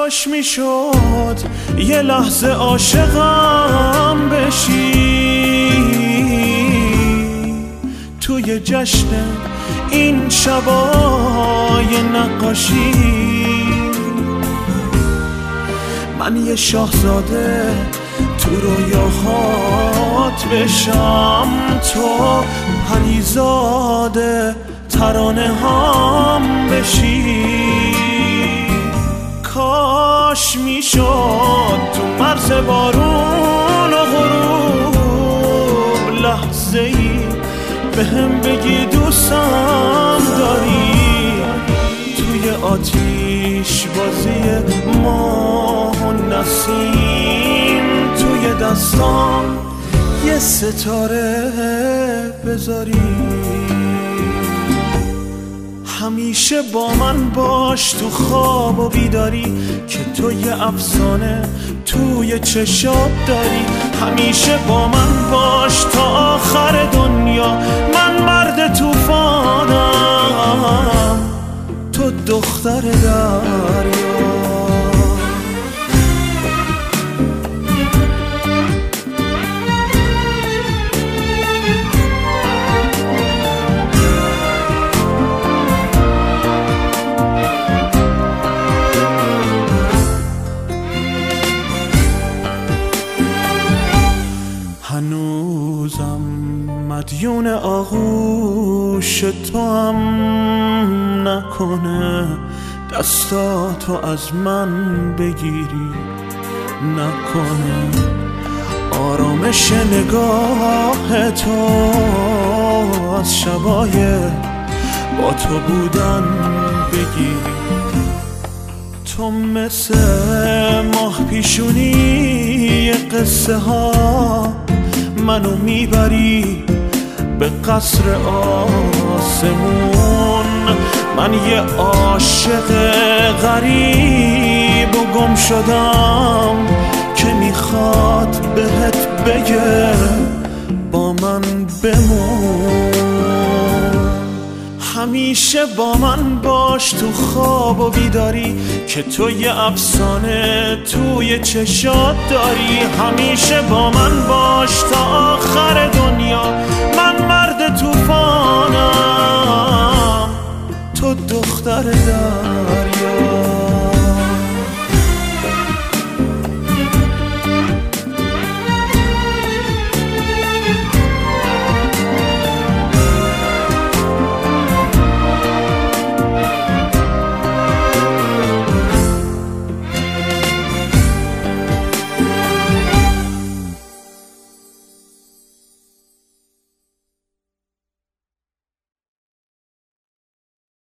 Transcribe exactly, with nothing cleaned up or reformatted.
کاش میشد یه لحظه عاشقم بشی توی جشن این شبای نقاشی. من یه شاهزاده تو رویاهات بشم، تو پریزاده ترانه هم بشی. کاش میشد تو مرز بارون و غروب لحظه ای به هم بگی دوستم داری. توی آتیش بازی ماه و نسیم توی دستام یه ستاره بذاری. همیشه با من باش تو خواب و بیداری که تو یه افسانه توی چشات داری. همیشه با من باش تا آخر دنیا، من مرد طوفانم تو دختر دریا. هنوزم مدیون آغوش تو هم نکنه دستاتو از من بگیری، نکنه آرامش نگاه تو از شبای با تو بودن بگیری. تو مثل ماه پیشونی قصه ها منو میبری به قصر آسمون. من یه عاشق غریب و گم شدم که میخواد بهت بگه با من بمون. همیشه با من باش تو خواب و بیداری که تو یه افسانه توی چشات داری. همیشه با من باش تا آخر دنیا، من مرد طوفانم تو دختر در